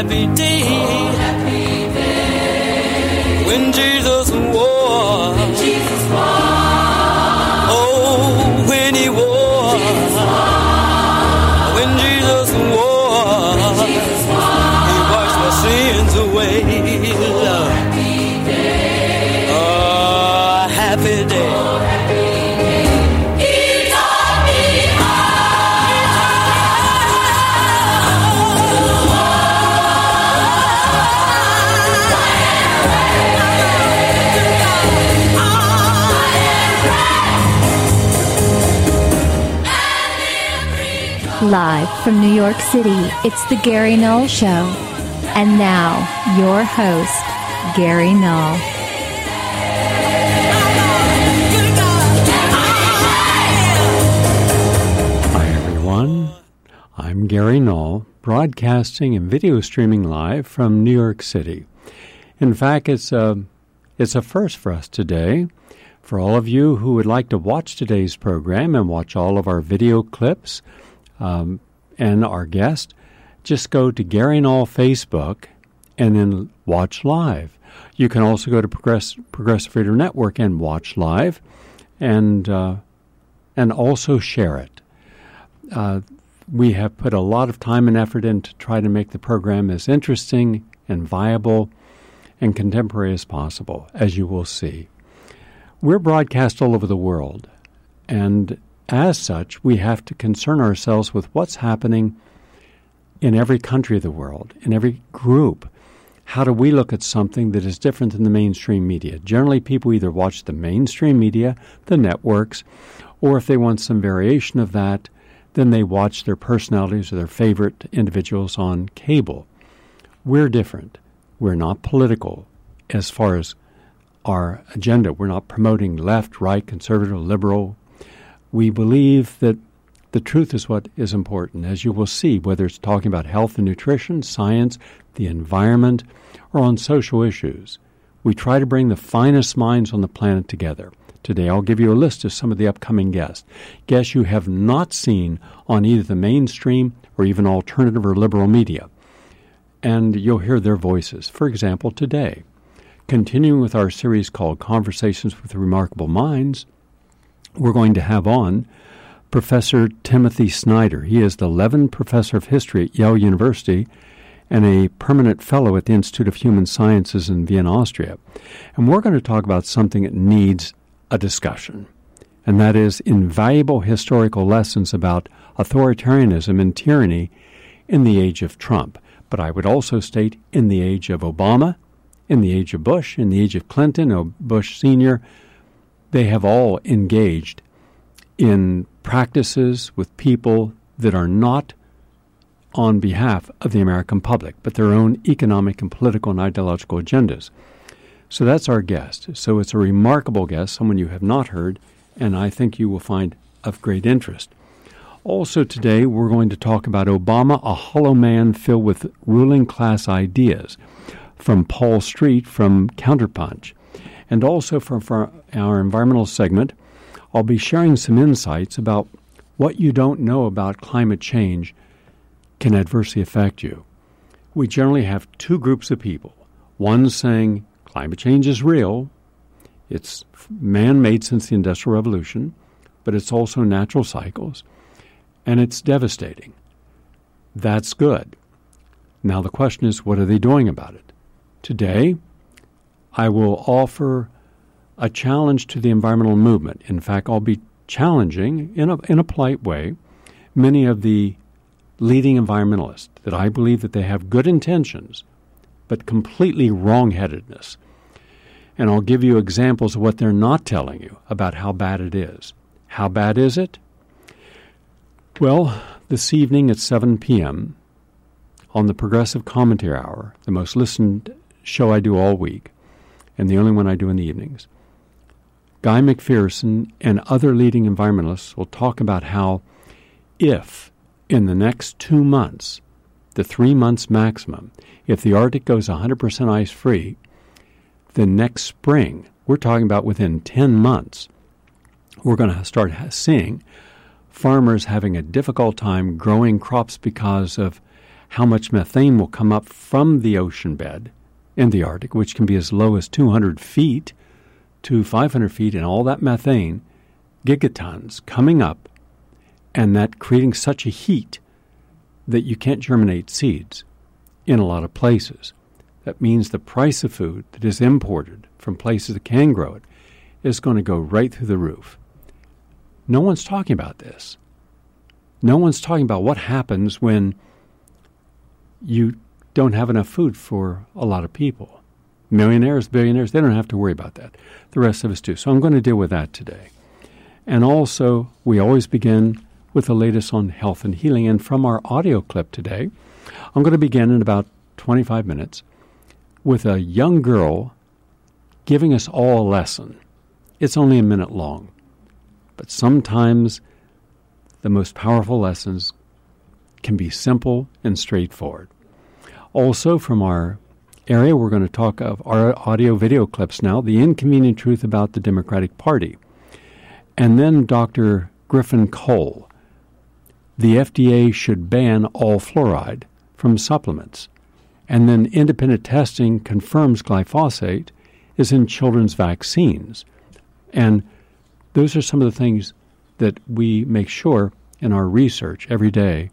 happy day. Oh, happy day. When Jesus wore. When Jesus wore. Oh, when he wore. Jesus wore. When Jesus wore. When Jesus wore. He washed my sins away. Oh, happy day. Oh, happy day. Oh, happy day. He taught me Live from New York City, it's the Gary Null Show. And now, your host, Gary Null. Hi, everyone. I'm Gary Null, broadcasting and video streaming live from New York City. In fact, it's a first for us today. For all of you who would like to watch today's program and watch all of our video clips, and our guest, just go to Gary Null Facebook and then watch live. You can also go to Progressive Radio Network and watch live, and also share it. We have put a lot of time and effort in to try to make the program as interesting and viable and contemporary as possible, as you will see. We're broadcast all over the world, and as such, we have to concern ourselves with what's happening in every country of the world, in every group. How do we look at something that is different than the mainstream media? Generally, people either watch the mainstream media, the networks, or if they want some variation of that, then they watch their personalities or their favorite individuals on cable. We're different. We're not political as far as our agenda. We're not promoting left, right, conservative, liberal. We believe that the truth is what is important, as you will see, whether it's talking about health and nutrition, science, the environment, or on social issues. We try to bring the finest minds on the planet together. Today I'll give you a list of some of the upcoming guests. Guests you have not seen on either the mainstream or even alternative or liberal media. And you'll hear their voices. For example, today, continuing with our series called Conversations with Remarkable Minds, we're going to have on Professor Timothy Snyder. He is the Levin Professor of History at Yale University and a permanent fellow at the Institute of Human Sciences in Vienna, Austria. And we're going to talk about something that needs a discussion, and that is invaluable historical lessons about authoritarianism and tyranny in the age of Trump. But I would also state in the age of Obama, in the age of Bush, in the age of Clinton, or Bush Sr., they have all engaged in practices with people that are not on behalf of the American public, but their own economic and political and ideological agendas. So that's our guest. So it's a remarkable guest, someone you have not heard, and I think you will find of great interest. Also today, we're going to talk about Obama, a hollow man filled with ruling class ideas, from Paul Street from Counterpunch. And also for our environmental segment, I'll be sharing some insights about what you don't know about climate change can adversely affect you. We generally have two groups of people. One saying climate change is real, it's man-made since the Industrial Revolution, but it's also natural cycles, and it's devastating. That's good. Now the question is, what are they doing about it? Today, I will offer a challenge to the environmental movement. In fact, I'll be challenging, in a polite way, many of the leading environmentalists that I believe that they have good intentions, but completely wrong-headedness. And I'll give you examples of what they're not telling you about how bad it is. How bad is it? Well, this evening at 7 p.m. on the Progressive Commentary Hour, the most listened show I do all week, and the only one I do in the evenings, Guy McPherson and other leading environmentalists will talk about how if in the next 2 months, the 3 months maximum, if the Arctic goes 100% ice-free, then next spring, we're talking about within 10 months, we're going to start seeing farmers having a difficult time growing crops because of how much methane will come up from the ocean bed in the Arctic, which can be as low as 200 feet to 500 feet, and all that methane, gigatons, coming up, and that creating such a heat that you can't germinate seeds in a lot of places. That means the price of food that is imported from places that can grow it is going to go right through the roof. No one's talking about this. No one's talking about what happens when you don't have enough food for a lot of people. Millionaires, billionaires, they don't have to worry about that. The rest of us do. So I'm going to deal with that today. And also, we always begin with the latest on health and healing. And from our audio clip today, I'm going to begin in about 25 minutes with a young girl giving us all a lesson. It's only a minute long. But sometimes the most powerful lessons can be simple and straightforward. Also, from our area, we're going to talk of our audio video clips now, the inconvenient truth about the Democratic Party. And then Dr. Griffin Cole, the FDA should ban all fluoride from supplements. And then independent testing confirms glyphosate is in children's vaccines. And those are some of the things that we make sure in our research every day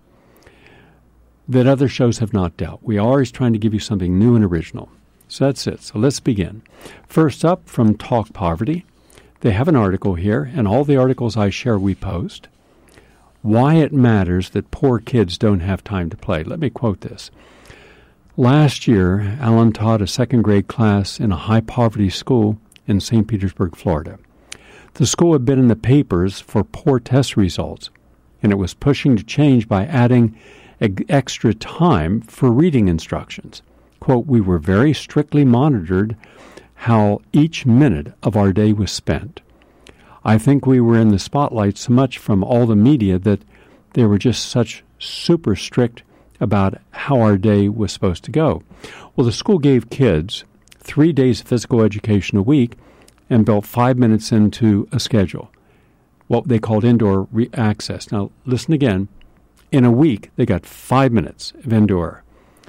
that other shows have not dealt. We are always trying to give you something new and original. So that's it. So let's begin. First up, from Talk Poverty, they have an article here, and all the articles I share we post. Why it matters that poor kids don't have time to play. Let me quote this. Last year, Alan taught a second-grade class in a high-poverty school in St. Petersburg, Florida. The school had been in the papers for poor test results, and it was pushing to change by adding extra time for reading instructions. Quote, we were very strictly monitored how each minute of our day was spent. I think we were in the spotlight so much from all the media that they were just such super strict about how our day was supposed to go. Well, the school gave kids 3 days of physical education a week and built 5 minutes into a schedule, what they called indoor access. Now, listen again. In a week, they got 5 minutes of indoor.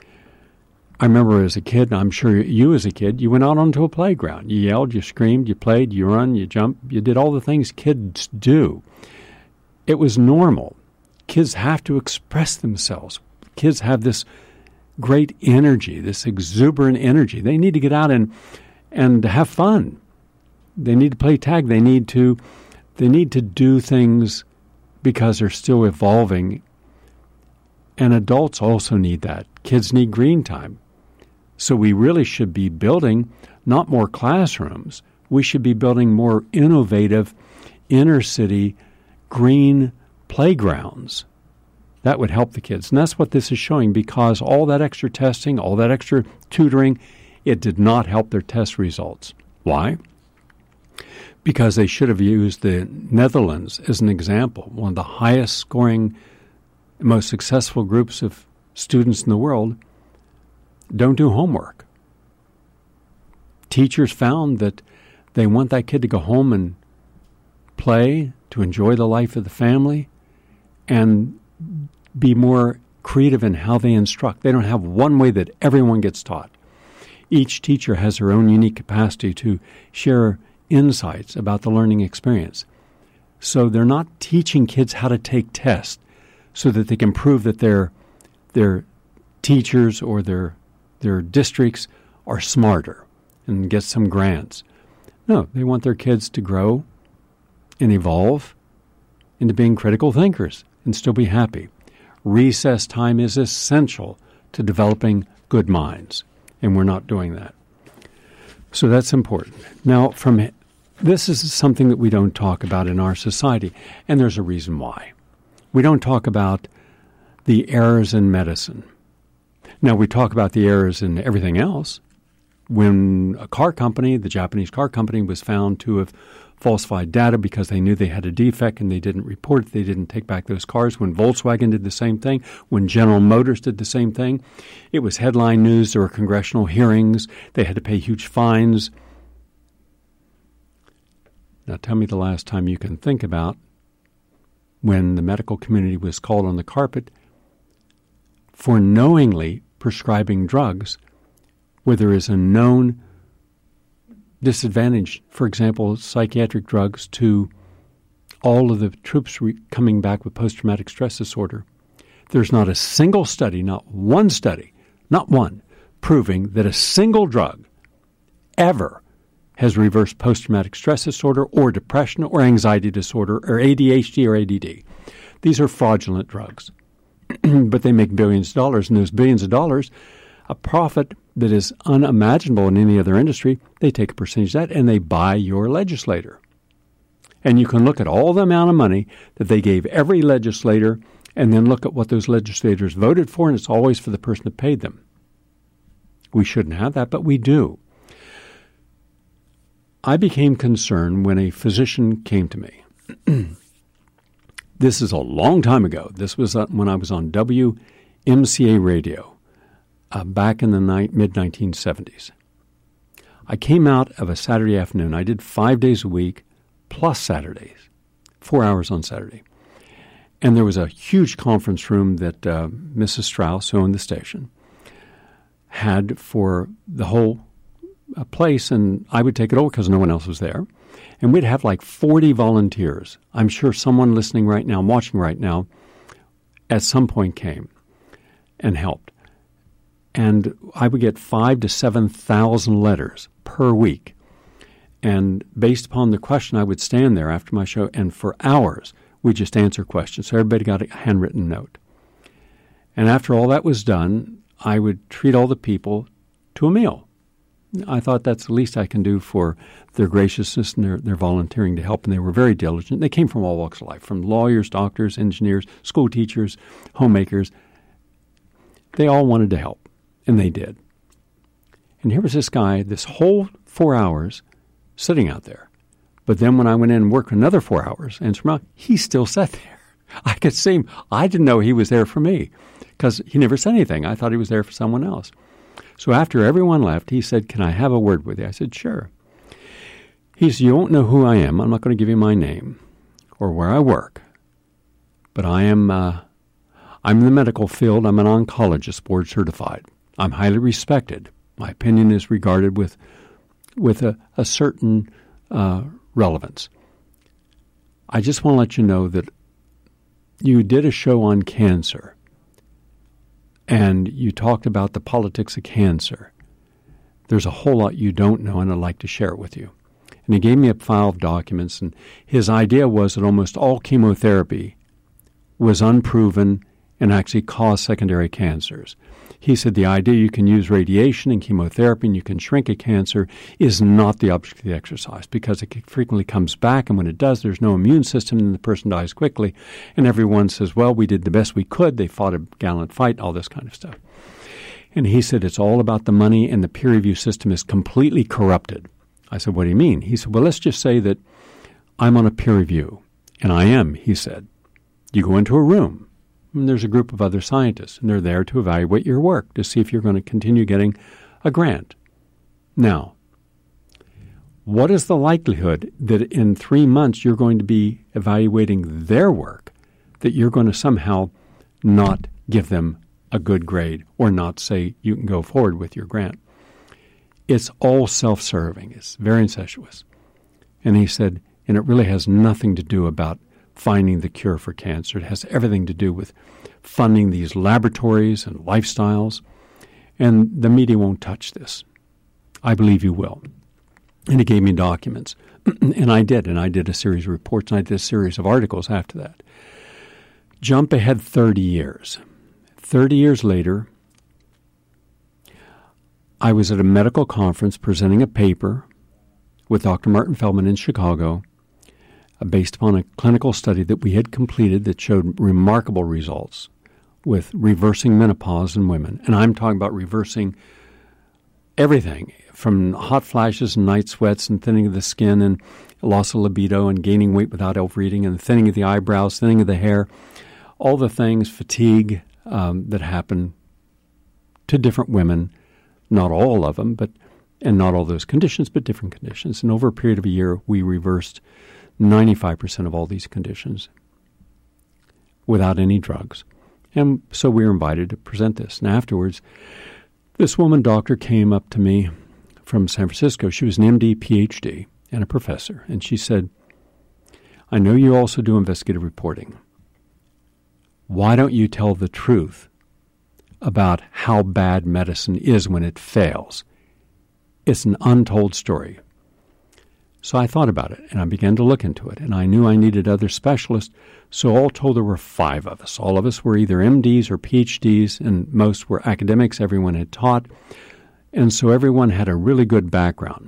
I remember as a kid, and I'm sure you as a kid, you went out onto a playground. You yelled, you screamed, you played, you run, you jumped, you did all the things kids do. It was normal. Kids have to express themselves. Kids have this great energy, this exuberant energy. They need to get out and have fun. They need to play tag. They need to do things because they're still evolving. And adults also need that. Kids need green time. So we really should be building not more classrooms. We should be building more innovative inner city green playgrounds. That would help the kids. And that's what this is showing, because all that extra testing, all that extra tutoring, it did not help their test results. Why? Because they should have used the Netherlands as an example, one of the highest scoring, most successful groups of students in the world don't do homework. Teachers found that they want that kid to go home and play, to enjoy the life of the family, and be more creative in how they instruct. They don't have one way that everyone gets taught. Each teacher has their own unique capacity to share insights about the learning experience. So they're not teaching kids how to take tests so that they can prove that their teachers or their districts are smarter and get some grants. No, they want their kids to grow and evolve into being critical thinkers and still be happy. Recess time is essential to developing good minds, and we're not doing that. So that's important. Now, this is something that we don't talk about in our society, and there's a reason why. We don't talk about the errors in medicine. Now, we talk about the errors in everything else. When a car company, the Japanese car company, was found to have falsified data because they knew they had a defect and they didn't report it, they didn't take back those cars. When Volkswagen did the same thing, when General Motors did the same thing, it was headline news. There were congressional hearings. They had to pay huge fines. Now, tell me the last time you can think about when the medical community was called on the carpet for knowingly prescribing drugs where there is a known disadvantage, for example, psychiatric drugs to all of the troops coming back with post-traumatic stress disorder. There's not a single study, not one study, not one, proving that a single drug ever has reversed post-traumatic stress disorder or depression or anxiety disorder or ADHD or ADD. These are fraudulent drugs, but they make billions of dollars, and those billions of dollars, a profit that is unimaginable in any other industry, they take a percentage of that and they buy your legislator. And you can look at all the amount of money that they gave every legislator and then look at what those legislators voted for, and it's always for the person that paid them. We shouldn't have that, but we do. I became concerned when a physician came to me. This is a long time ago. This was when I was on WMCA radio back in the mid-1970s. I came out of a Saturday afternoon. I did 5 days a week plus Saturdays, 4 hours on Saturday. And there was a huge conference room that Mrs. Strauss, who owned the station, had for the whole place, and I would take it over because no one else was there. And we'd have like 40 volunteers. I'm sure someone listening right now, watching right now, at some point came and helped. And I would get 5,000 to 7,000 letters per week. And based upon the question, I would stand there after my show, and for hours, we'd just answer questions. So everybody got a handwritten note. And after all that was done, I would treat all the people to a meal. I thought that's the least I can do for their graciousness and their volunteering to help, and they were very diligent. They came from all walks of life, from lawyers, doctors, engineers, school teachers, homemakers. They all wanted to help, and they did. And here was this guy, this whole 4 hours, sitting out there. But then when I went in and worked another 4 hours, and he still sat there. I could see him. I didn't know he was there for me because he never said anything. I thought he was there for someone else. So after everyone left, he said, "Can I have a word with you?" I said, "Sure." He said, "You won't know who I am. I'm not going to give you my name or where I work. But I'm in the medical field. I'm an oncologist, board certified. I'm highly respected. My opinion is regarded with a certain relevance. I just want to let you know that you did a show on cancer, and you talked about the politics of cancer. There's a whole lot you don't know, and I'd like to share it with you." And he gave me a file of documents, and his idea was that almost all chemotherapy was unproven and actually caused secondary cancers. He said the idea you can use radiation and chemotherapy and you can shrink a cancer is not the object of the exercise, because it frequently comes back, and when it does, there's no immune system and the person dies quickly. And everyone says, well, we did the best we could. They fought a gallant fight, all this kind of stuff. And he said it's all about the money, and the peer review system is completely corrupted. I said, "What do you mean?" He said, "Well, let's just say that I'm on a peer review." And I am, he said. You go into a room, and there's a group of other scientists, and they're there to evaluate your work to see if you're going to continue getting a grant. Now, what is the likelihood that in 3 months you're going to be evaluating their work, that you're going to somehow not give them a good grade or not say you can go forward with your grant? It's all self-serving. It's very incestuous. And he said, and it really has nothing to do about finding the cure for cancer. It has everything to do with funding these laboratories and lifestyles. And the media won't touch this. I believe you will. And he gave me documents. And I did a series of reports, and I did a series of articles after that. Jump ahead 30 years. 30 years later, I was at a medical conference presenting a paper with Dr. Martin Feldman in Chicago based upon a clinical study that we had completed that showed remarkable results with reversing menopause in women. And I'm talking about reversing everything from hot flashes and night sweats and thinning of the skin and loss of libido and gaining weight without overeating and thinning of the eyebrows, thinning of the hair, all the things, fatigue that happen to different women. Not all of them, and not all those conditions, but different conditions. And over a period of a year, we reversed 95% of all these conditions without any drugs. And so we were invited to present this. And afterwards, this woman doctor came up to me from San Francisco. She was an MD, PhD, and a professor. And she said, I know you also do investigative reporting. Why don't you tell the truth about how bad medicine is when it fails? It's an untold story. So I thought about it, and I began to look into it, and I knew I needed other specialists. So all told, there were 5 of us. All of us were either MDs or PhDs, and most were academics. Everyone had taught. And so everyone had a really good background.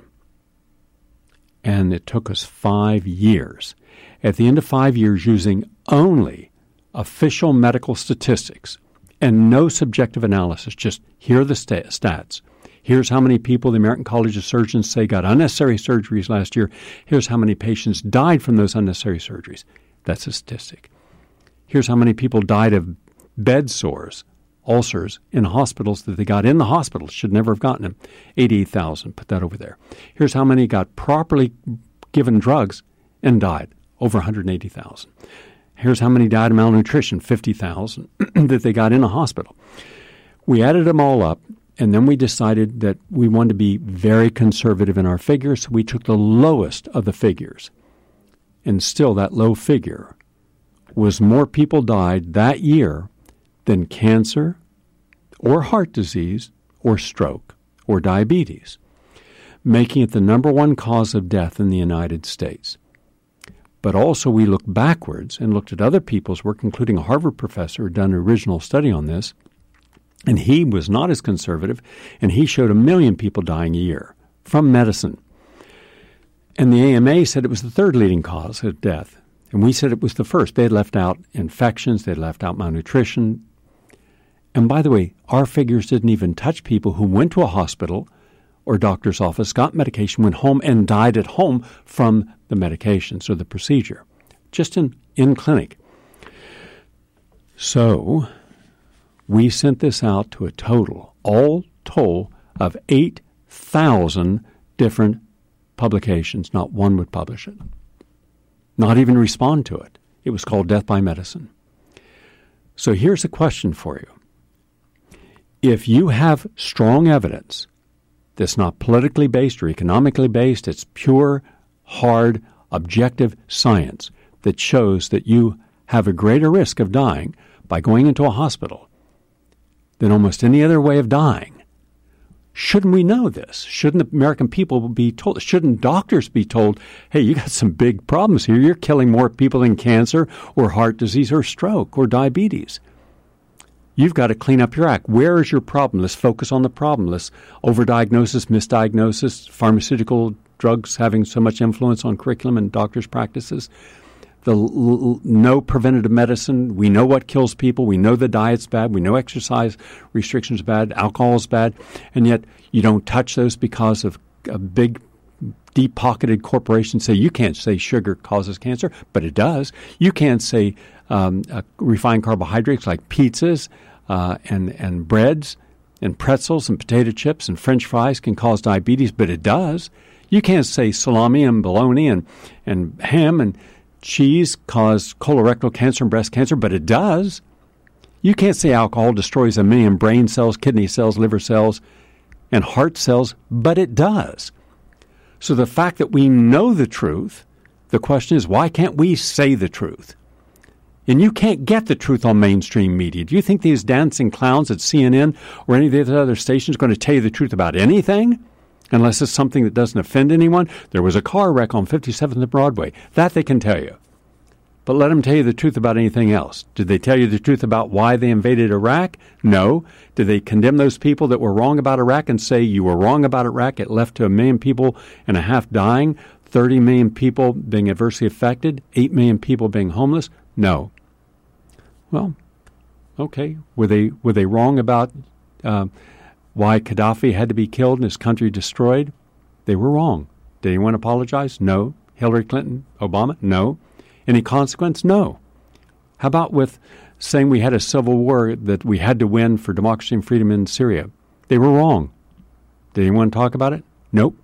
And it took us 5 years. At the end of 5 years, using only official medical statistics and no subjective analysis, just here are the stats. Here's how many people the American College of Surgeons say got unnecessary surgeries last year. Here's how many patients died from those unnecessary surgeries. That's a statistic. Here's how many people died of bed sores, ulcers, in hospitals that they got in the hospital. Should never have gotten them. 88,000. Put that over there. Here's how many got properly given drugs and died. Over 180,000. Here's how many died of malnutrition. 50,000 that they got in a hospital. We added them all up. And then we decided that we wanted to be very conservative in our figures, so we took the lowest of the figures. And still, that low figure was more people died that year than cancer or heart disease or stroke or diabetes, making it the number 1 cause of death in the United States. But also we looked backwards and looked at other people's work, including a Harvard professor who had done an original study on this. And he was not as conservative, and he showed 1 million people dying a year from medicine. And the AMA said it was the 3rd leading cause of death. And we said it was the 1st. They had left out infections. They had left out malnutrition. And by the way, our figures didn't even touch people who went to a hospital or doctor's office, got medication, went home, and died at home from the medications or the procedure, just in clinic. So we sent this out to a total, all told, of 8,000 different publications. Not one would publish it, not even respond to it. It was called Death by Medicine. So here's a question for you. If you have strong evidence that's not politically based or economically based, it's pure, hard, objective science that shows that you have a greater risk of dying by going into a hospital than almost any other way of dying. Shouldn't we know this? Shouldn't the American people be told? Shouldn't doctors be told, hey, you got some big problems here. You're killing more people than cancer or heart disease or stroke or diabetes. You've got to clean up your act. Where is your problem? Let's focus on the problem. Let's overdiagnosis, misdiagnosis, pharmaceutical drugs having so much influence on curriculum and doctors' practices. No preventative medicine. We know what kills people. We know the diet's bad. We know exercise restrictions are bad. Alcohol is bad. And yet you don't touch those because of a big, deep-pocketed corporation say you can't say sugar causes cancer, but it does. You can't say refined carbohydrates like pizzas and breads and pretzels and potato chips and French fries can cause diabetes, but it does. You can't say salami and bologna and ham and cheese cause colorectal cancer and breast cancer, but it does. You can't say alcohol destroys 1 million brain cells, kidney cells, liver cells, and heart cells, but it does. So the fact that we know the truth, the question is, why can't we say the truth? And you can't get the truth on mainstream media. Do you think these dancing clowns at CNN or any of the other stations are going to tell you the truth about anything? Unless it's something that doesn't offend anyone. There was a car wreck on 57th and Broadway. That they can tell you. But let them tell you the truth about anything else. Did they tell you the truth about why they invaded Iraq? No. Did they condemn those people that were wrong about Iraq and say you were wrong about Iraq? It left to 1.5 million people dying, 30 million people being adversely affected, 8 million people being homeless? No. Well, okay. Were they wrong about why Gaddafi had to be killed and his country destroyed? They were wrong. Did anyone apologize? No. Hillary Clinton? Obama? No. Any consequence? No. How about with saying we had a civil war that we had to win for democracy and freedom in Syria? They were wrong. Did anyone talk about it? Nope.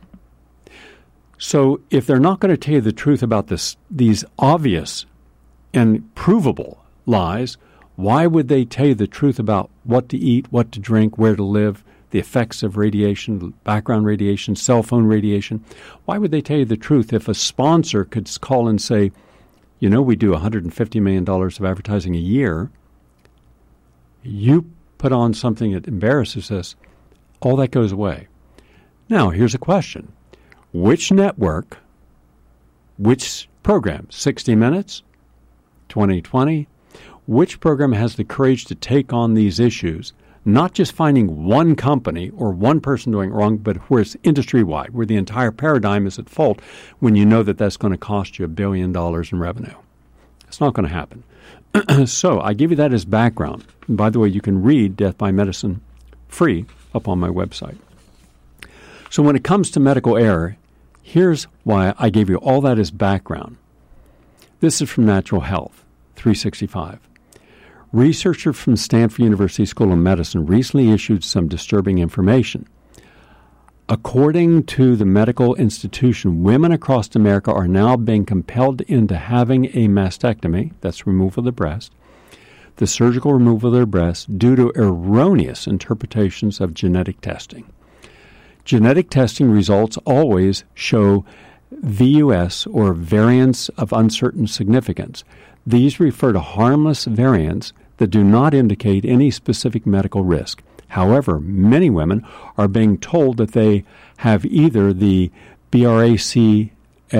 So if they're not going to tell you the truth about these obvious and provable lies, Why would they tell you the truth about what to eat, what to drink, where to live, the effects of radiation, background radiation, cell phone radiation? Why would they tell you the truth if a sponsor could call and say, you know, we do $150 million of advertising a year. You put on something that embarrasses us, all that goes away. Now, here's a question. Which network, which program, 60 Minutes, 2020, which program has the courage to take on these issues, not just finding one company or one person doing it wrong, but where it's industry-wide, where the entire paradigm is at fault when you know that that's going to cost you $1 billion in revenue? It's not going to happen. So I give you that as background. And by the way, you can read Death by Medicine free up on my website. So when it comes to medical error, here's why I gave you all that as background. This is from Natural Health, 365. Researcher from Stanford University School of Medicine recently issued some disturbing information. According to the medical institution, women across America are now being compelled into having a mastectomy, that's removal of the breast, the surgical removal of their breasts, due to erroneous interpretations of genetic testing. Genetic testing results always show VUS, or variants of uncertain significance. These refer to harmless variants that do not indicate any specific medical risk. However, many women are being told that they have either the BRCA1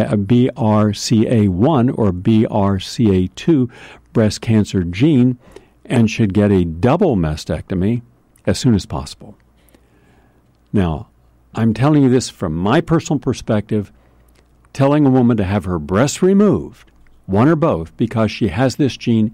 or BRCA2 breast cancer gene and should get a double mastectomy as soon as possible. Now, I'm telling you this from my personal perspective. Telling a woman to have her breasts removed, one or both, because she has this gene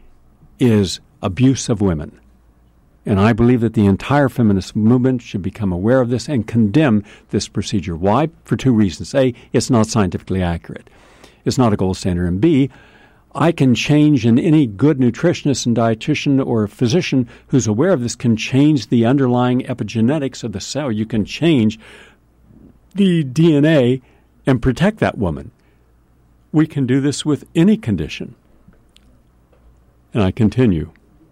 is abuse of women. And I believe that the entire feminist movement should become aware of this and condemn this procedure. Why? For two reasons. A, it's not scientifically accurate. It's not a gold standard. And B, I can change, and any good nutritionist and dietitian or physician who's aware of this can change the underlying epigenetics of the cell. You can change the DNA and protect that woman. We can do this with any condition. And I continue.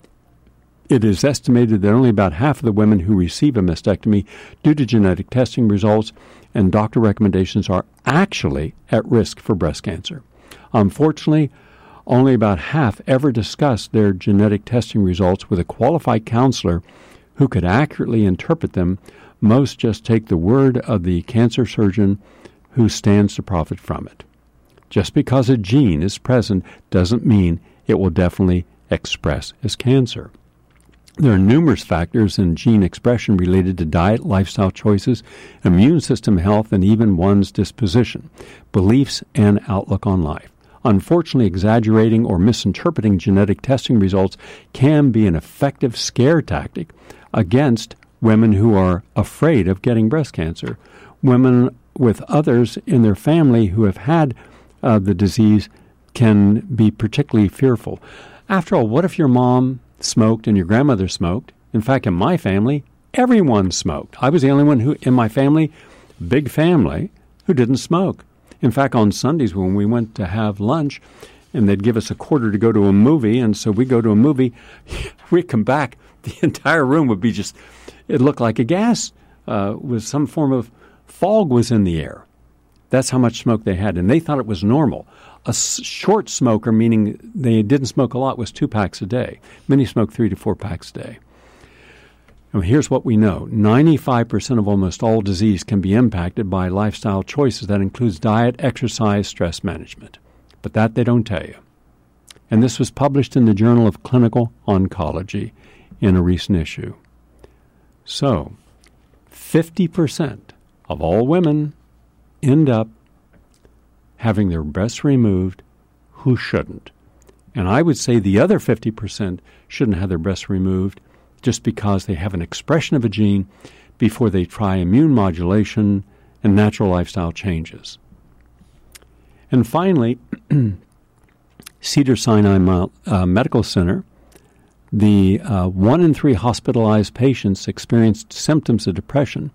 It is estimated that only about half of the women who receive a mastectomy due to genetic testing results and doctor recommendations are actually at risk for breast cancer. Unfortunately, only about half ever discuss their genetic testing results with a qualified counselor who could accurately interpret them. Most just take the word of the cancer surgeon who stands to profit from it. Just because a gene is present doesn't mean it will definitely express as cancer. There are numerous factors in gene expression related to diet, lifestyle choices, immune system health, and even one's disposition, beliefs, and outlook on life. Unfortunately, exaggerating or misinterpreting genetic testing results can be an effective scare tactic against women who are afraid of getting breast cancer. Women with others in their family who have had the disease can be particularly fearful. After all, what if your mom smoked and your grandmother smoked? In fact, in my family, everyone smoked. I was the only one who, in my family, big family, who didn't smoke. In fact, on Sundays when we went to have lunch, and they'd give us a quarter to go to a movie, and so we go to a movie, we'd come back, the entire room would be just, it looked like a gas, with some form of fog was in the air. That's how much smoke they had, and they thought it was normal. A short smoker, meaning they didn't smoke a lot, was 2 packs a day. Many smoked 3 to 4 packs a day. And here's what we know. 95% of almost all disease can be impacted by lifestyle choices. That includes diet, exercise, stress management. But that they don't tell you. And this was published in the Journal of Clinical Oncology in a recent issue. So, 50% of all women end up having their breasts removed who shouldn't. And I would say the other 50% shouldn't have their breasts removed just because they have an expression of a gene before they try immune modulation and natural lifestyle changes. And finally, Cedars-Sinai Medical Center, the 1 in 3 hospitalized patients experienced symptoms of depression.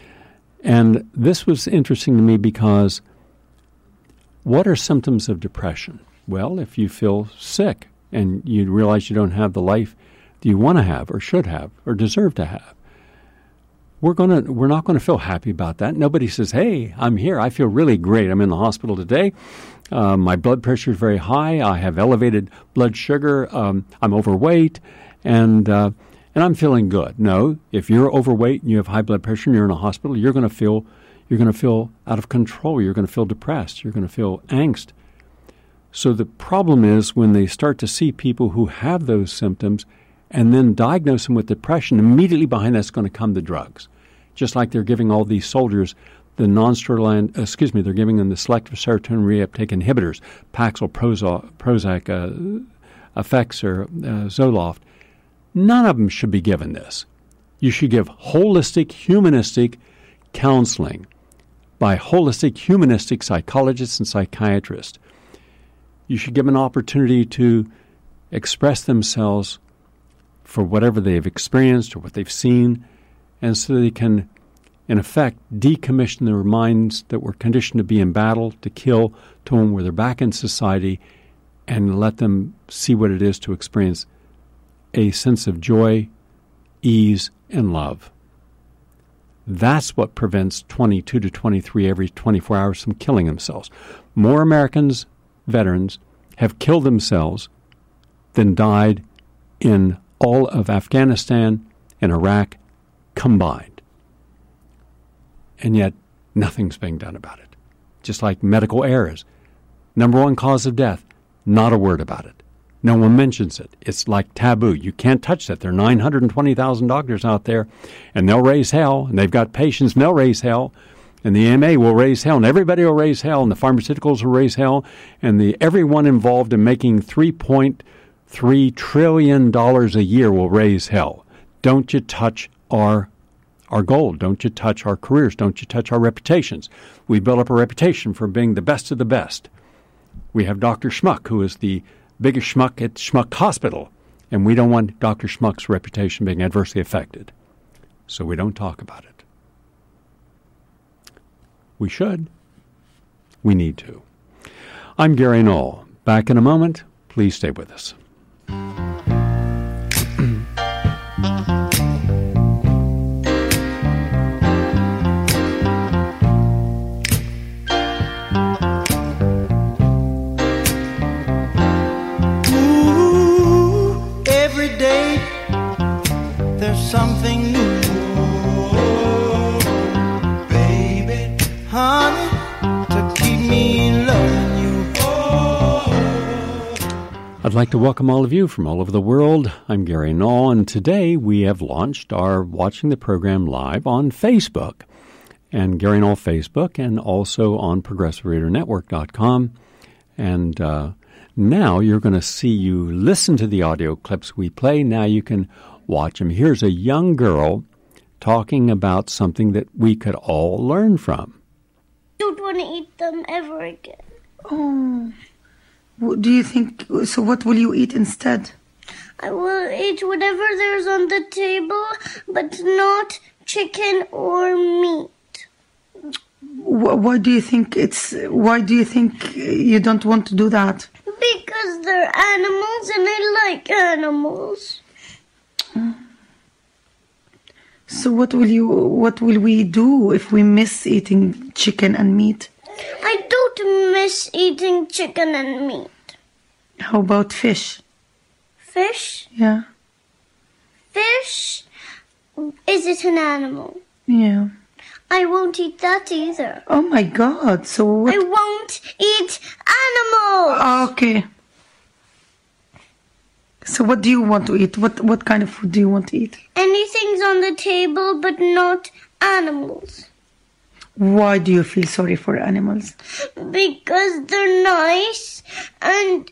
And this was interesting to me because what are symptoms of depression? Well, if you feel sick, and you realize you don't have the life that you want to have or should have or deserve to have. We're not going to feel happy about that. Nobody says, hey, I'm here. I feel really great. I'm in the hospital today. My blood pressure is very high. I have elevated blood sugar. I'm overweight, and I'm feeling good. No, if you're overweight and you have high blood pressure and you're in a hospital, you're going to feel out of control. You're going to feel depressed. You're going to feel angst. So the problem is when they start to see people who have those symptoms and then diagnose them with depression, immediately behind that's going to come the drugs. Just like they're giving all these soldiers they're giving them the selective serotonin reuptake inhibitors, Paxil, Prozac, Effects, or Zoloft. None of them should be given this. You should give holistic, humanistic counseling by holistic, humanistic psychologists and psychiatrists. You should give them an opportunity to express themselves for whatever they've experienced or what they've seen, and so they can, in effect, decommission their minds that were conditioned to be in battle, to kill, to one where they're back in society, and let them see what it is to experience a sense of joy, ease, and love. That's what prevents 22 to 23 every 24 hours from killing themselves. More Americans, veterans, have killed themselves than died in all of Afghanistan and Iraq combined. And yet, nothing's being done about it. Just like medical errors. Number one cause of death, not a word about it. No one mentions it. It's like taboo. You can't touch that. There are 920,000 doctors out there, and they'll raise hell, and they've got patients, and they'll raise hell, and the AMA will raise hell, and everybody will raise hell, and the pharmaceuticals will raise hell, and everyone involved in making $3.3 trillion a year will raise hell. Don't you touch our gold. Don't you touch our careers. Don't you touch our reputations. We built up a reputation for being the best of the best. We have Dr. Schmuck, who is the biggest schmuck at Schmuck Hospital, and we don't want Dr. Schmuck's reputation being adversely affected. So we don't talk about it. We should. We need to. I'm Gary Knoll. Back in a moment. Please stay with us. Something new, baby, honey, to keep me loving you. I'd like to welcome all of you from all over the world. I'm Gary Knoll, and today we have launched our Watching the Program live on Facebook, and Gary Knoll Facebook, and also on ProgressiveRadarNetwork.com. And now you're going to see you listen to the audio clips we play. Now you can watch them. Here's a young girl talking about something that we could all learn from. I don't want to eat them ever again. Oh. Do you think, so what will you eat instead? I will eat whatever there's on the table, but not chicken or meat. Why do you think you don't want to do that? Because they're animals and I like animals. So what will we do if we miss eating chicken and meat? I don't miss eating chicken and meat. How about fish? Fish? Yeah. Fish? Is it an animal? Yeah. I won't eat that either. Oh my God, so what? I won't eat animals! Okay. So what do you want to eat? What kind of food do you want to eat? Anything's on the table, but not animals. Why do you feel sorry for animals? Because they're nice, and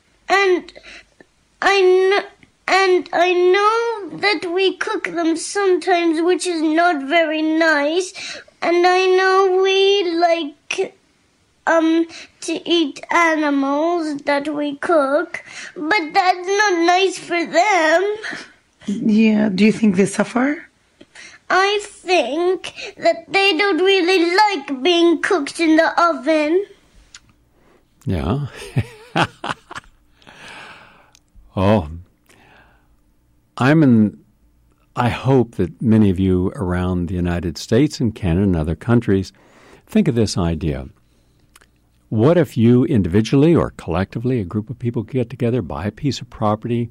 I know that we cook them sometimes, which is not very nice, and I know we like to eat animals that we cook, but that's not nice for them. Yeah, do you think they suffer? I think that they don't really like being cooked in the oven. Yeah. Oh, I hope that many of you around the United States and Canada and other countries think of this idea. What if you individually or collectively, a group of people get together, buy a piece of property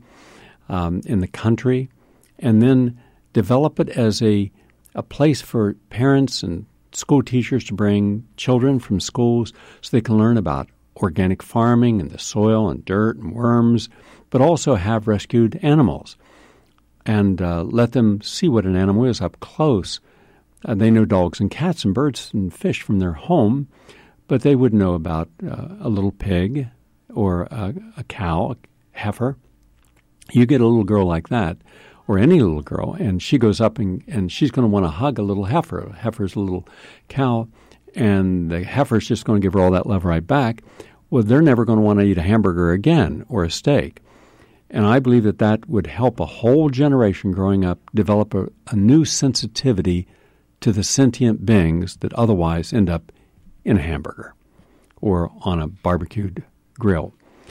in the country, and then develop it as a place for parents and school teachers to bring children from schools so they can learn about organic farming and the soil and dirt and worms, but also have rescued animals and let them see what an animal is up close. They know dogs and cats and birds and fish from their home, but they wouldn't know about a little pig or a cow, a heifer. You get a little girl like that, or any little girl, and she goes up and she's going to want to hug a little heifer. A heifer's a little cow, and the heifer's just going to give her all that love right back. Well, they're never going to want to eat a hamburger again or a steak. And I believe that would help a whole generation growing up develop a new sensitivity to the sentient beings that otherwise end up in a hamburger or on a barbecued grill.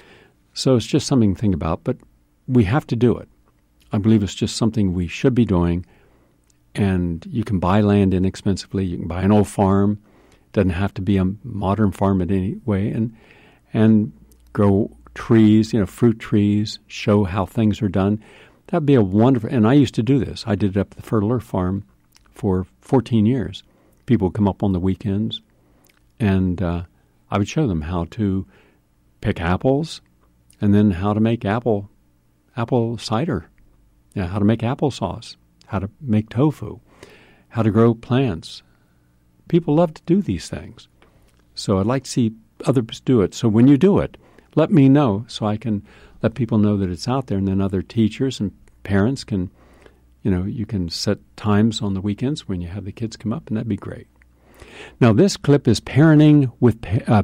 So it's just something to think about, but we have to do it. I believe it's just something we should be doing, and you can buy land inexpensively. You can buy an old farm. It doesn't have to be a modern farm in any way, and grow trees, fruit trees, show how things are done. That'd be a wonderful, and I used to do this. I did it up at the Fertile Earth Farm for 14 years. People would come up on the weekends, and I would show them how to pick apples and then how to make apple cider, how to make applesauce, how to make tofu, how to grow plants. People love to do these things. So I'd like to see others do it. So when you do it, let me know so I can let people know that it's out there, and then other teachers and parents can, you can set times on the weekends when you have the kids come up, and that'd be great. Now, this clip is partnering with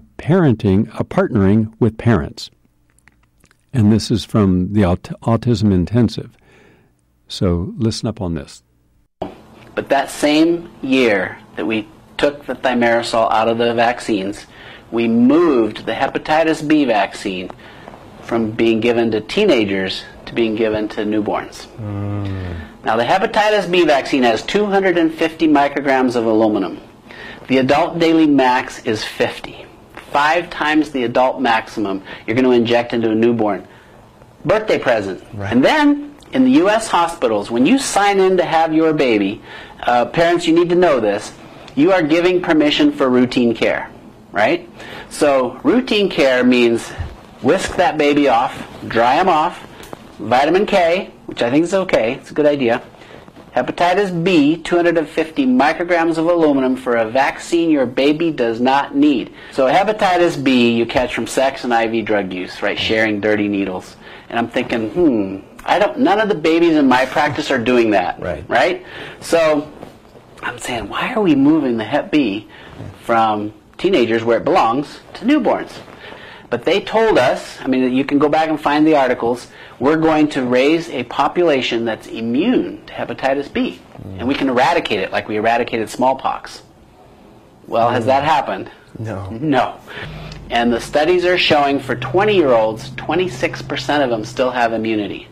parents, and this is from the Autism Intensive. So listen up on this. But that same year that we took the thimerosal out of the vaccines, we moved the hepatitis B vaccine from being given to teenagers to being given to newborns. Now, the hepatitis B vaccine has 250 micrograms of aluminum. The adult daily max is 50. 5 times the adult maximum you're going to inject into a newborn. Birthday present. Right. And then, in the U.S. hospitals, when you sign in to have your baby, parents, you need to know this, you are giving permission for routine care. Right? So routine care means whisk that baby off, dry them off, vitamin K, which I think is okay, it's a good idea, hepatitis B, 250 micrograms of aluminum for a vaccine your baby does not need. So hepatitis B you catch from sex and IV drug use, right? Sharing dirty needles. And I'm thinking, none of the babies in my practice are doing that. Right? So I'm saying, why are we moving the hep B from teenagers where it belongs to newborns? But they told us, you can go back and find the articles, we're going to raise a population that's immune to hepatitis B. And we can eradicate it like we eradicated smallpox. Well, has that happened? No. And the studies are showing for 20-year-olds, 26% of them still have immunity.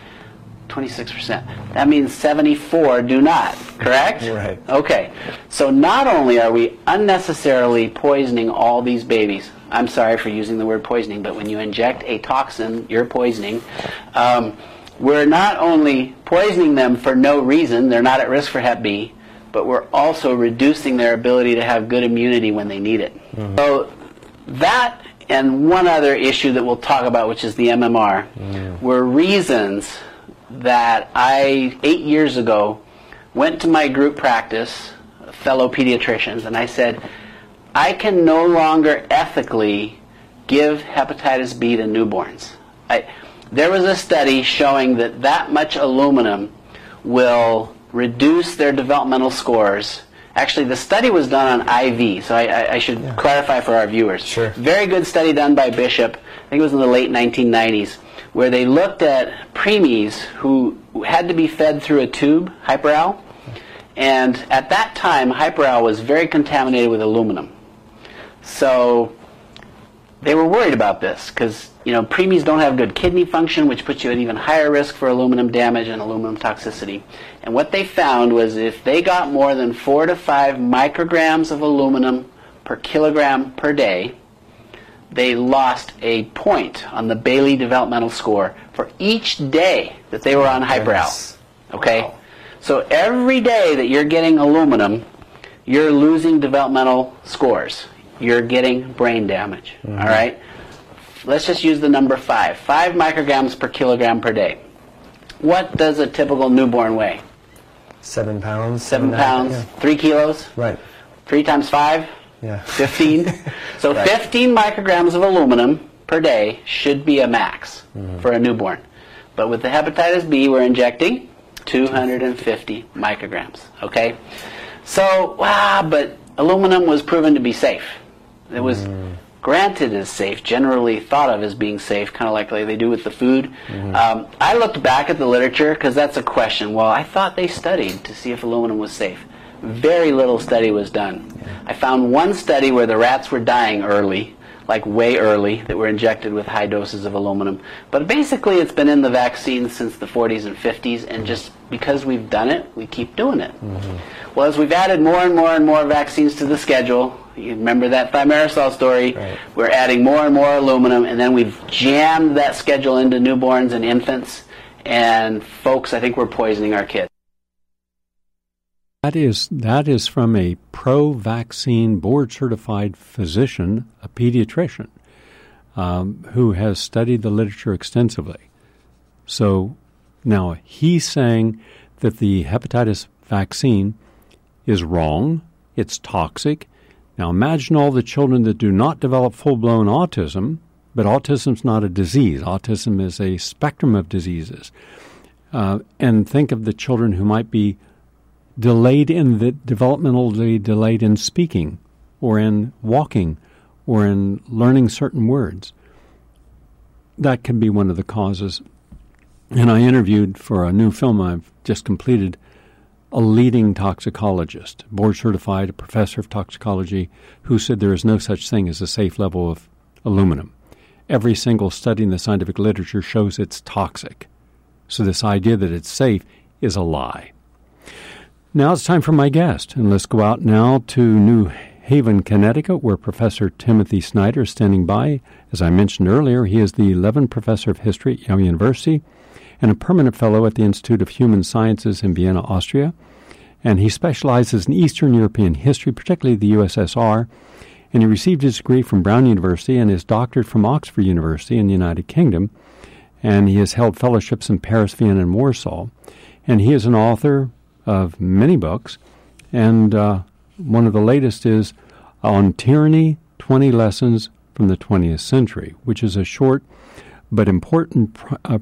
26%. That means 74 do not, correct? Right. Okay. So not only are we unnecessarily poisoning all these babies, I'm sorry for using the word poisoning, but when you inject a toxin, you're poisoning. We're not only poisoning them for no reason, they're not at risk for hep B, but we're also reducing their ability to have good immunity when they need it. Mm-hmm. So that and one other issue that we'll talk about, which is the MMR, were reasons that I, 8 years ago, went to my group practice, fellow pediatricians, and I said, I can no longer ethically give hepatitis B to newborns. There was a study showing that much aluminum will reduce their developmental scores. Actually, the study was done on IV, so I should clarify for our viewers. Sure. Very good study done by Bishop, I think it was in the late 1990s, where they looked at preemies who had to be fed through a tube, Hyper-Al, and at that time, Hyper-Al was very contaminated with aluminum. So they were worried about this because, preemies don't have good kidney function, which puts you at even higher risk for aluminum damage and aluminum toxicity. And what they found was if they got more than 4 to 5 micrograms of aluminum per kilogram per day, they lost a point on the Bailey developmental score for each day that they were on highbrow. Okay? Wow. So every day that you're getting aluminum, you're losing developmental scores. You're getting brain damage. All right? Let's just use the number 5. 5 micrograms per kilogram per day. What does a typical newborn weigh? 7 pounds. 7 pounds. Yeah. 3 kilos? Right. 3 times 5? Yeah. 15. So right. 15 micrograms of aluminum per day should be a max for a newborn. But with the hepatitis B, we're injecting 250 micrograms. Okay? So, but aluminum was proven to be safe. It was granted as safe, generally thought of as being safe, kind of like they do with the food. I looked back at the literature because that's a question. Well, I thought they studied to see if aluminum was safe. Very little study was done. I found one study where the rats were dying early, like way early, that were injected with high doses of aluminum. But basically it's been in the vaccine since the 40s and 50s, and just because we've done it, we keep doing it. Well, as we've added more and more and more vaccines to the schedule, you remember that thimerosal story, we're adding more and more aluminum, and then we've jammed that schedule into newborns and infants, and folks, I think we're poisoning our kids. That is from a pro-vaccine, board-certified physician, a pediatrician, who has studied the literature extensively. So now he's saying that the hepatitis vaccine is wrong, it's toxic. Now imagine all the children that do not develop full-blown autism, but autism's not a disease. Autism is a spectrum of diseases. And think of the children who might be developmentally delayed in speaking or in walking or in learning certain words. That can be one of the causes. And I interviewed for a new film I've just completed a leading toxicologist, board certified, a professor of toxicology, who said there is no such thing as a safe level of aluminum. Every single study in the scientific literature shows it's toxic. So this idea that it's safe is a lie. Now it's time for my guest, and let's go out now to New Haven, Connecticut, where Professor Timothy Snyder is standing by. As I mentioned earlier, he is the Levin Professor of History at Yale University and a permanent fellow at the Institute of Human Sciences in Vienna, Austria. And he specializes in Eastern European history, particularly the USSR, and he received his degree from Brown University and his doctorate from Oxford University in the United Kingdom, and he has held fellowships in Paris, Vienna, and Warsaw. And he is an author of many books, and one of the latest is On Tyranny, 20 Lessons from the 20th Century, which is a short but important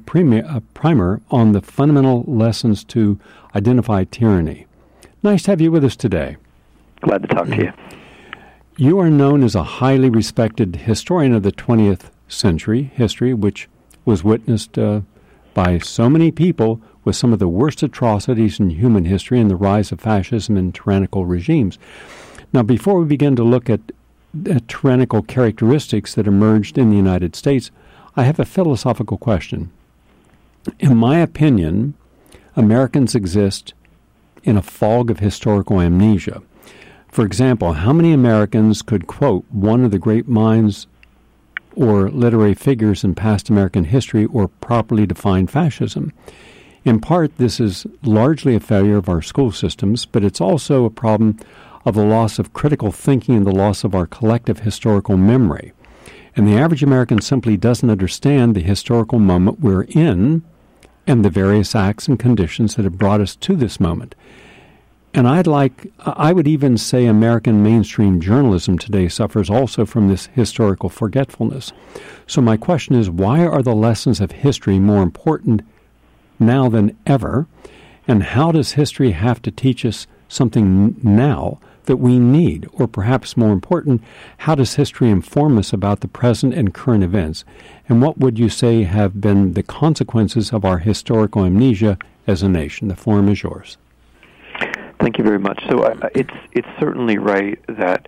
primer on the fundamental lessons to identify tyranny. Nice to have you with us today. Glad to talk to you. You are known as a highly respected historian of the 20th century history, which was witnessed by so many people with some of the worst atrocities in human history and the rise of fascism and tyrannical regimes. Now, before we begin to look at tyrannical characteristics that emerged in the United States, I have a philosophical question. In my opinion, Americans exist in a fog of historical amnesia. For example, how many Americans could quote one of the great minds or literary figures in past American history or properly define fascism? In part, this is largely a failure of our school systems, but it's also a problem of the loss of critical thinking and the loss of our collective historical memory. And the average American simply doesn't understand the historical moment we're in and the various acts and conditions that have brought us to this moment. And I would even say American mainstream journalism today suffers also from this historical forgetfulness. So my question is, why are the lessons of history more important now than ever? And how does history have to teach us something now that we need? Or perhaps more important, how does history inform us about the present and current events? And what would you say have been the consequences of our historical amnesia as a nation? The forum is yours. Thank you very much. So it's certainly right that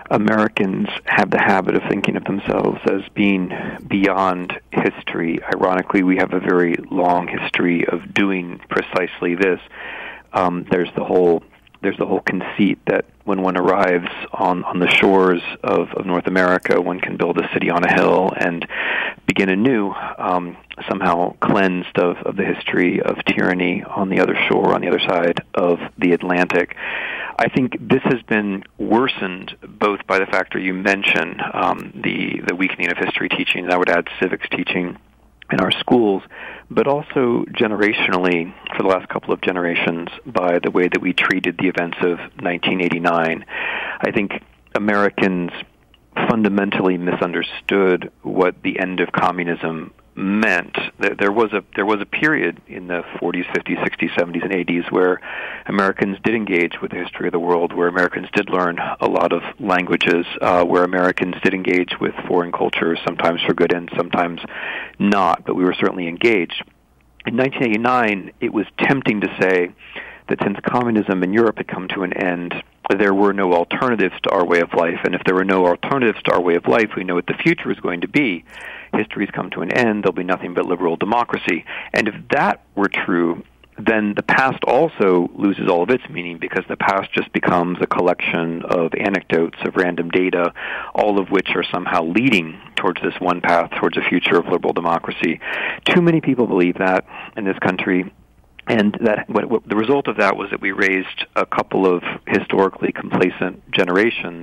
Americans have the habit of thinking of themselves as being beyond history. Ironically, we have a very long history of doing precisely this. There's the whole conceit that when one arrives on the shores of North America, one can build a city on a hill and begin anew, somehow cleansed of the history of tyranny on the other shore, on the other side of the Atlantic. I think this has been worsened both by the factor you mention, the weakening of history teaching, and I would add civics teaching in our schools, but also generationally, for the last couple of generations, by the way that we treated the events of 1989. I think Americans fundamentally misunderstood what the end of communism meant. There was a period in the 40s, 50s, 60s, 70s, and 80s where Americans did engage with the history of the world, where Americans did learn a lot of languages, where Americans did engage with foreign cultures, sometimes for good and sometimes not, but we were certainly engaged. In 1989, it was tempting to say that since communism in Europe had come to an end, there were no alternatives to our way of life, and if there were no alternatives to our way of life, we know what the future is going to be. History's come to an end, there'll be nothing but liberal democracy. And if that were true, then the past also loses all of its meaning, because the past just becomes a collection of anecdotes, of random data, all of which are somehow leading towards this one path, towards a future of liberal democracy. Too many people believe that in this country. And that the result of that was that we raised a couple of historically complacent generations.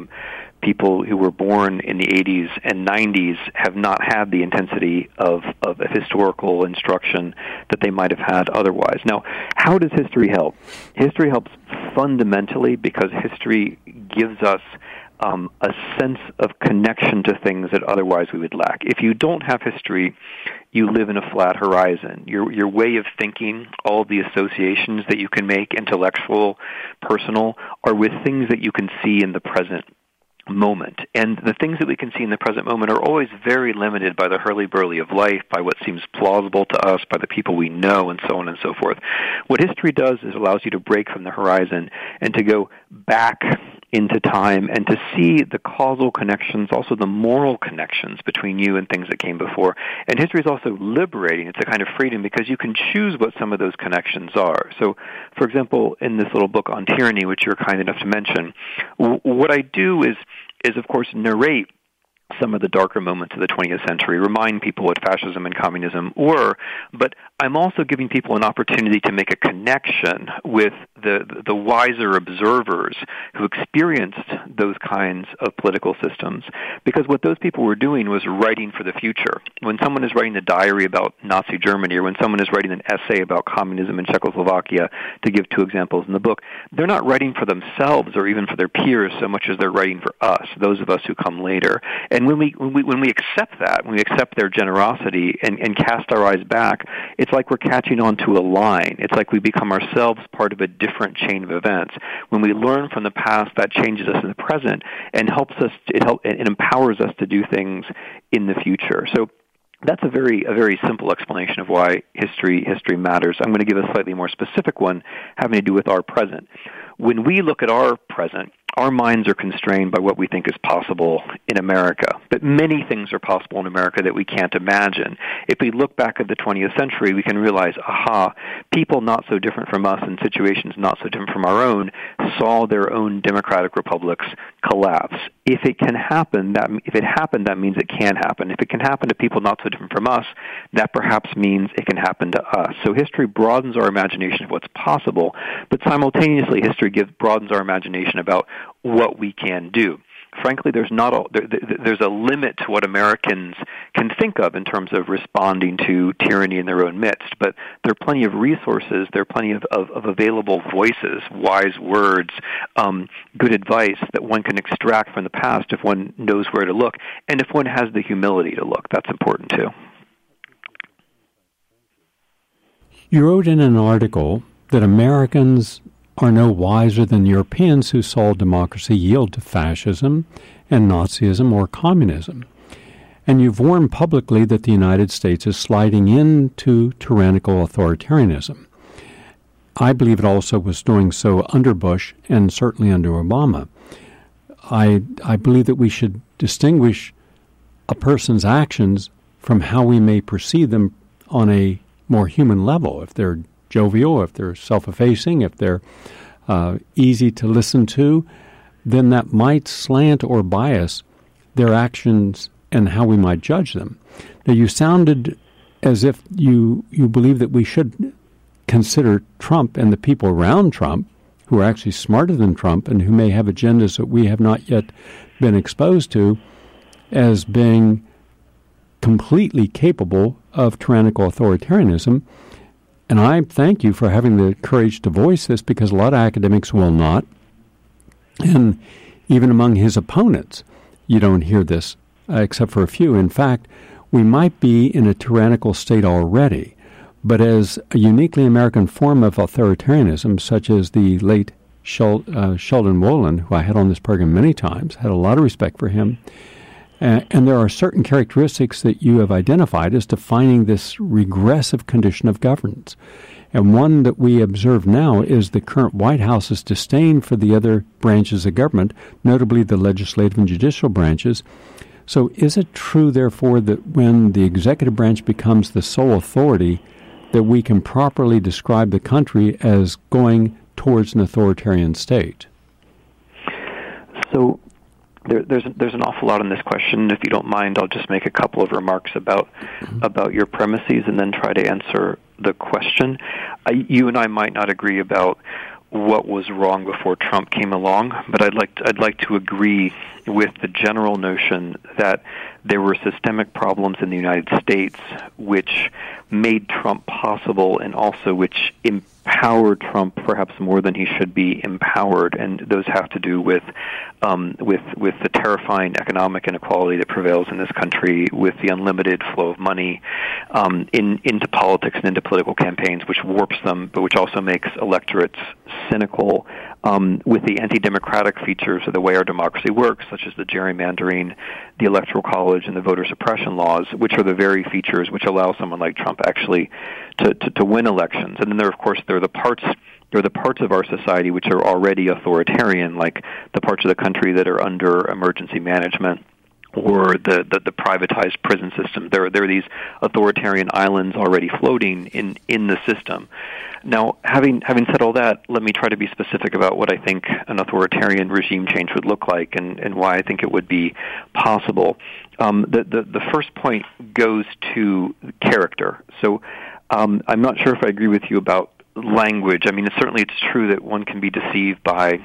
People who were born in the 80s and 90s have not had the intensity of a historical instruction that they might have had otherwise. Now, how does history help? History helps fundamentally because history gives us a sense of connection to things that otherwise we would lack. If you don't have history, you live in a flat horizon. Your way of thinking, all the associations that you can make, intellectual, personal, are with things that you can see in the present moment. And the things that we can see in the present moment are always very limited by the hurly-burly of life, by what seems plausible to us, by the people we know, and so on and so forth. What history does is allows you to break from the horizon and to go back into time and to see the causal connections, also the moral connections between you and things that came before. And history is also liberating. It's a kind of freedom because you can choose what some of those connections are. So, for example, in this little book on tyranny, which you're kind enough to mention, what I do is of course narrate some of the darker moments of the 20th century, remind people what fascism and communism were, but I'm also giving people an opportunity to make a connection with the wiser observers who experienced those kinds of political systems, because what those people were doing was writing for the future. When someone is writing a diary about Nazi Germany, or when someone is writing an essay about communism in Czechoslovakia, to give two examples in the book, they're not writing for themselves or even for their peers so much as they're writing for us, those of us who come later. And when we accept that, when we accept their generosity and cast our eyes back, it's like we're catching on to a line. It's like we become ourselves part of a different chain of events. When we learn from the past, that changes us in the present and helps us. It empowers us to do things in the future. So that's a very simple explanation of why history matters. I'm going to give a slightly more specific one having to do with our present. When we look at our present, our minds are constrained by what we think is possible in America. But many things are possible in America that we can't imagine. If we look back at the 20th century, we can realize, people not so different from us in situations not so different from our own saw their own democratic republics collapse. If it happened, that means it can happen. If it can happen to people not so different from us, that perhaps means it can happen to us. So history broadens our imagination of what's possible, but simultaneously history broadens our imagination about what we can do. Frankly, there's a limit to what Americans can think of in terms of responding to tyranny in their own midst, but there are plenty of resources, there are plenty of available voices, wise words, good advice that one can extract from the past if one knows where to look, and if one has the humility to look. That's important too. You wrote in an article that Americans are no wiser than Europeans who saw democracy yield to fascism and Nazism or communism. And you've warned publicly that the United States is sliding into tyrannical authoritarianism. I believe it also was doing so under Bush and certainly under Obama. I believe that we should distinguish a person's actions from how we may perceive them on a more human level. If they're jovial, if they're self-effacing, if they're easy to listen to, then that might slant or bias their actions and how we might judge them. Now, you sounded as if you believe that we should consider Trump and the people around Trump, who are actually smarter than Trump and who may have agendas that we have not yet been exposed to, as being completely capable of tyrannical authoritarianism. And I thank you for having the courage to voice this, because a lot of academics will not. And even among his opponents, you don't hear this, except for a few. In fact, we might be in a tyrannical state already, but as a uniquely American form of authoritarianism, such as the late Sheldon Wolin, who I had on this program many times, had a lot of respect for him. And there are certain characteristics that you have identified as defining this regressive condition of governance. And one that we observe now is the current White House's disdain for the other branches of government, notably the legislative and judicial branches. So is it true, therefore, that when the executive branch becomes the sole authority, that we can properly describe the country as going towards an authoritarian state? So there's an awful lot in this question. If you don't mind, I'll just make a couple of remarks about your premises and then try to answer the question. You and I might not agree about what was wrong before Trump came along, but I'd like to agree with the general notion that there were systemic problems in the United States which made Trump possible and also which empowered Trump perhaps more than he should be empowered, and those have to do with the terrifying economic inequality that prevails in this country, with the unlimited flow of money into politics and into political campaigns, which warps them, but which also makes electorates cynical, with the anti-democratic features of the way our democracy works, such as the gerrymandering, the electoral college, and the voter suppression laws, which are the very features which allow someone like Trump actually to win elections. And then there are the parts of our society which are already authoritarian, like the parts of the country that are under emergency management, or the privatized prison system. There are these authoritarian islands already floating in the system. Now, having said all that, let me try to be specific about what I think an authoritarian regime change would look like and why I think it would be possible. The first point goes to character. So I'm not sure if I agree with you about language. I mean, it's true that one can be deceived by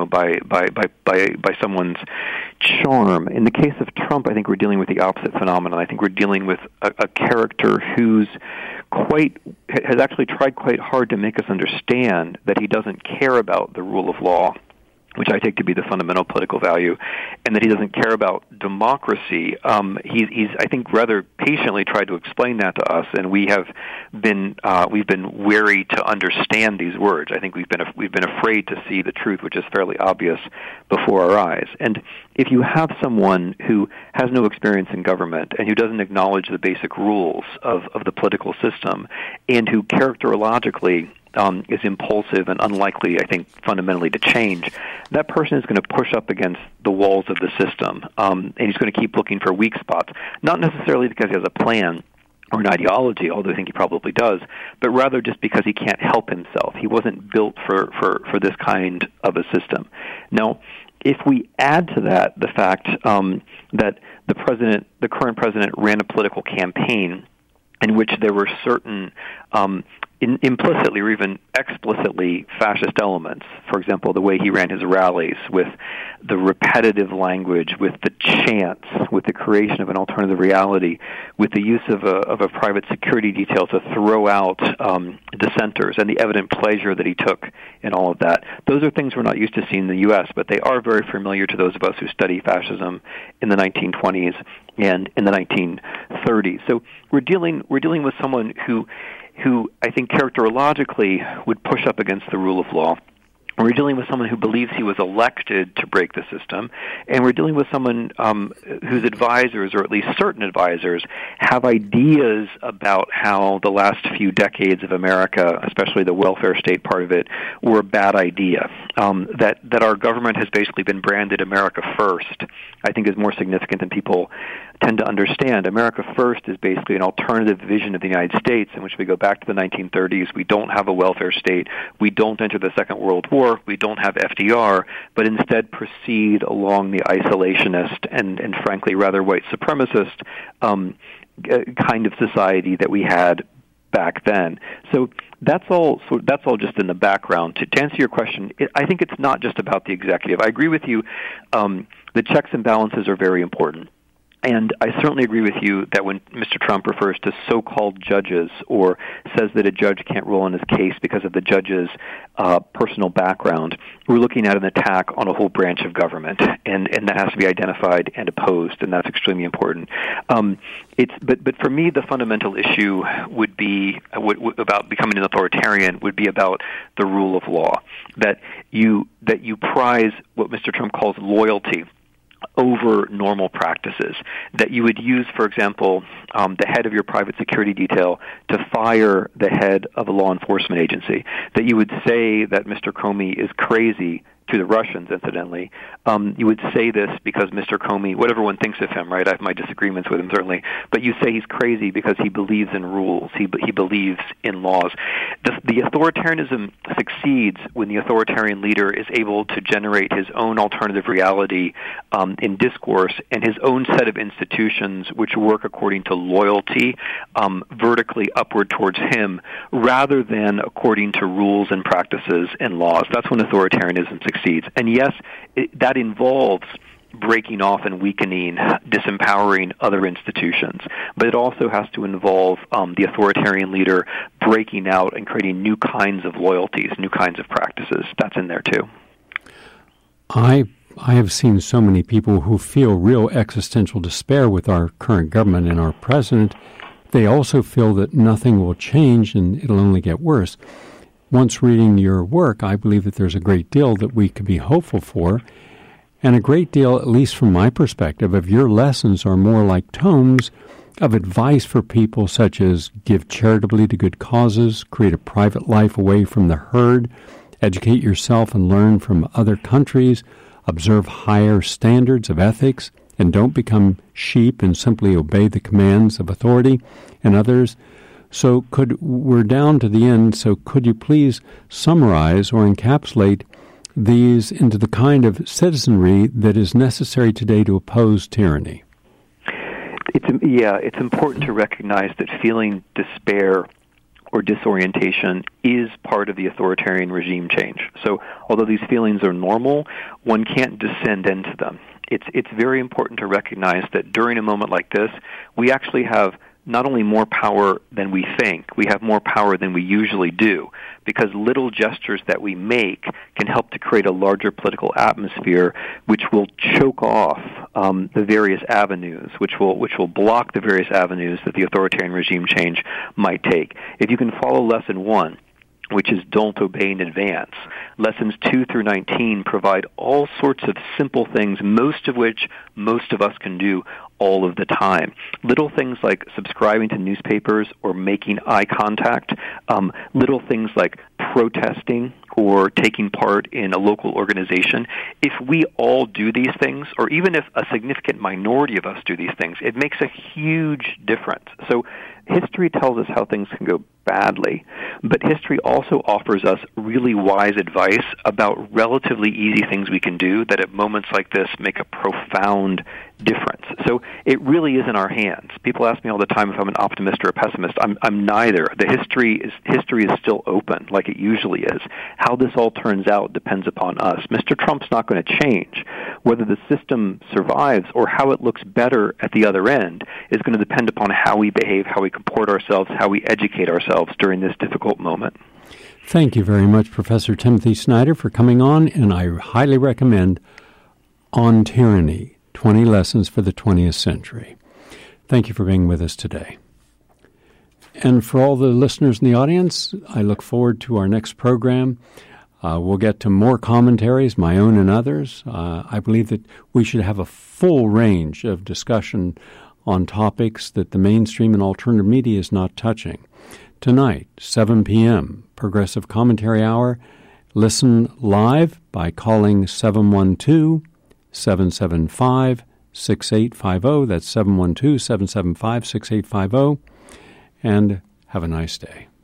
someone's charm. In the case of Trump, I think we're dealing with the opposite phenomenon. I think we're dealing with a character who's has actually tried quite hard to make us understand that he doesn't care about the rule of law, which I take to be the fundamental political value, and that he doesn't care about democracy. He's I think rather patiently tried to explain that to us, and we've been wary to understand these words. I think we've been afraid to see the truth, which is fairly obvious before our eyes. And if you have someone who has no experience in government and who doesn't acknowledge the basic rules of the political system, and who characterologically is impulsive and unlikely, I think, fundamentally to change, that person is going to push up against the walls of the system, and he's going to keep looking for weak spots, not necessarily because he has a plan or an ideology, although I think he probably does, but rather just because he can't help himself. He wasn't built for this kind of a system. Now, if we add to that the fact that the current president ran a political campaign in which there were certain implicitly or even explicitly fascist elements. For example, the way he ran his rallies, with the repetitive language, with the chants, with the creation of an alternative reality, with the use of a private security detail to throw out dissenters, and the evident pleasure that he took in all of that. Those are things we're not used to seeing in the U.S., but they are very familiar to those of us who study fascism in the 1920s and in the 1930s. So we're dealing with someone who I think characterologically would push up against the rule of law, We're dealing with someone who believes he was elected to break the system, and we're dealing with someone whose advisors, or at least certain advisors, have ideas about how the last few decades of America, especially the welfare state part of it, were a bad idea. That our government has basically been branded America First, I think is more significant than people tend to understand. America First is basically an alternative vision of the United States in which we go back to the 1930s. We don't have a welfare state. We don't enter the Second World War. We don't have FDR, but instead proceed along the isolationist and frankly rather white supremacist kind of society that we had back then. So that's all just in the background. To answer your question, I think it's not just about the executive. I agree with you. The checks and balances are very important. And I certainly agree with you that when Mr. Trump refers to so-called judges or says that a judge can't rule on his case because of the judge's personal background, we're looking at an attack on a whole branch of government, and that has to be identified and opposed, and that's extremely important. But for me, the fundamental issue would be about becoming an authoritarian would be about the rule of law, that you prize what Mr. Trump calls loyalty over normal practices, that you would use, for example, the head of your private security detail to fire the head of a law enforcement agency, that you would say that Mr. Comey is crazy to the Russians, incidentally. You would say this because Mr. Comey, what everyone thinks of him, right? I have my disagreements with him, certainly, but you say he's crazy because he believes in rules. He believes in laws. The authoritarianism succeeds when the authoritarian leader is able to generate his own alternative reality in discourse and his own set of institutions which work according to loyalty vertically upward towards him rather than according to rules and practices and laws. That's when authoritarianism succeeds. And yes, that involves breaking off and weakening, disempowering other institutions. But it also has to involve the authoritarian leader breaking out and creating new kinds of loyalties, new kinds of practices. That's in there too. I have seen so many people who feel real existential despair with our current government and our president. They also feel that nothing will change and it'll only get worse. Once reading your work, I believe that there's a great deal that we could be hopeful for, and a great deal, at least from my perspective, of your lessons are more like tomes of advice for people such as give charitably to good causes, create a private life away from the herd, educate yourself and learn from other countries, observe higher standards of ethics, and don't become sheep and simply obey the commands of authority and others. So we're down to the end, so could you please summarize or encapsulate these into the kind of citizenry that is necessary today to oppose tyranny? It's important to recognize that feeling despair or disorientation is part of the authoritarian regime change. So although these feelings are normal, one can't descend into them. It's very important to recognize that during a moment like this, we actually have not only more power than we think, we have more power than we usually do, because little gestures that we make can help to create a larger political atmosphere which will choke off the various avenues, which will block the various avenues that the authoritarian regime change might take. If you can follow lesson 1, which is don't obey in advance. Lessons 2 through 19 provide all sorts of simple things, most of which most of us can do all of the time. Little things like subscribing to newspapers or making eye contact, little things like protesting or taking part in a local organization. If we all do these things, or even if a significant minority of us do these things, it makes a huge difference. So history tells us how things can go badly, but history also offers us really wise advice about relatively easy things we can do that at moments like this make a profound difference. So it really is in our hands. People ask me all the time if I'm an optimist or a pessimist. I'm neither. The history is still open, like it usually is. How this all turns out depends upon us. Mr. Trump's not going to change. Whether the system survives or how it looks better at the other end is going to depend upon how we behave, how we comport ourselves, how we educate ourselves during this difficult moment. Thank you very much, Professor Timothy Snyder, for coming on, and I highly recommend On Tyranny, 20 Lessons for the 20th Century. Thank you for being with us today. And for all the listeners in the audience, I look forward to our next program. We'll get to more commentaries, my own and others. I believe that we should have a full range of discussion on topics that the mainstream and alternative media is not touching. Tonight, 7 p.m., Progressive Commentary Hour. Listen live by calling 712-775-6850. That's 712-775-6850. And have a nice day.